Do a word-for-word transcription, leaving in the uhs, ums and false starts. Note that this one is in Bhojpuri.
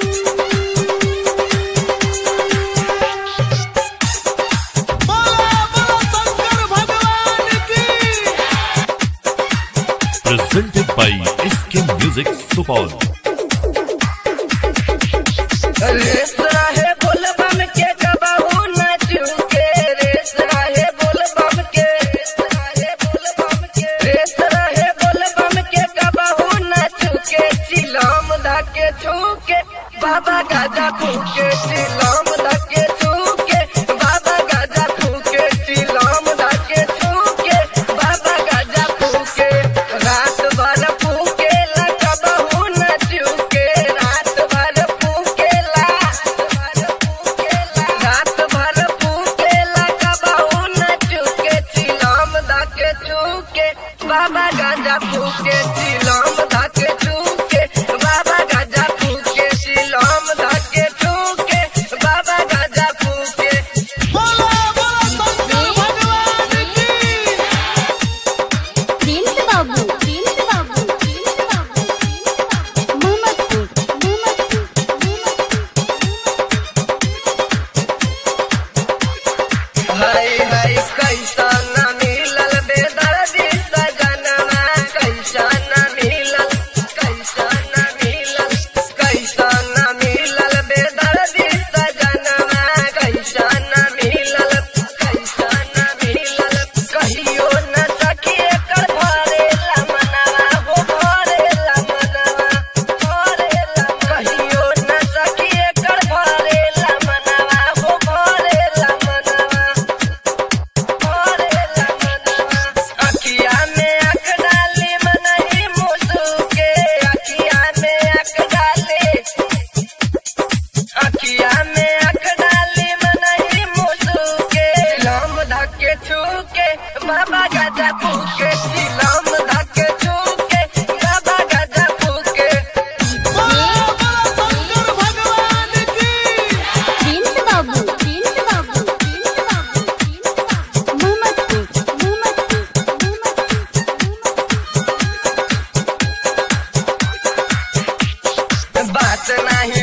Presented by S K Music Supal। रेस रहे बोल बम के कबहू न चूके, रेस रहे बोल बम के, रेस रहे बोल बम के, रेस रहे बोल बम के कबहू न चूके, चिलम धके छूके बाबा गाजा फूके, चिलम धके छूके बाबा गाजा फूके, चिलम धके छूके बाबा गाजा फूके, रात भर फूके ला कबहू न चूके, रात भर फूके ला, रात भर फूके ला कबहू न चूके, चिलम धके छूके बाबा गाजा फूके, चिलम धके छूके बाबा गाजा फूके, चिलम धके छूके बाबा गाजा फूके। प्रिंस बाबू, प्रिंस बाबू, प्रिंस बाबू, मोहम्मदपुर, मोहम्मदपुर, मोहम्मदपुर। हाय हाय कैसा न मिलल बेदर्दी सजनवा, कैसा न मिलल, कैसा न मिलल, कैसा न मिलल बेदर्दी सजनवा, कैसा न मिलल, कैसा न मिलल, कहियो न सखी एकर भरेला मनवा, हो भरेला मनवा, भरेला, कहियो न सखी एकर भरेला मनवा, हो भरेला मनवा, भरेला मनवा। अखिया में आँख डाली मनही मुसुके, अखिया में आँख डाली, अखिया में आँख डाली मनही मुसुके, चिलम धके छूके बाबा गाजा फूके, चिलम धके छूके बाबा गाजा फूके। प्रिंस बाबू, प्रिंस बाबू, प्रिंस बाबू, प्रिंस बाबू, मोहम्मदपुर, मोहम्मदपुर, मोहम्मदपुर। बात नहीं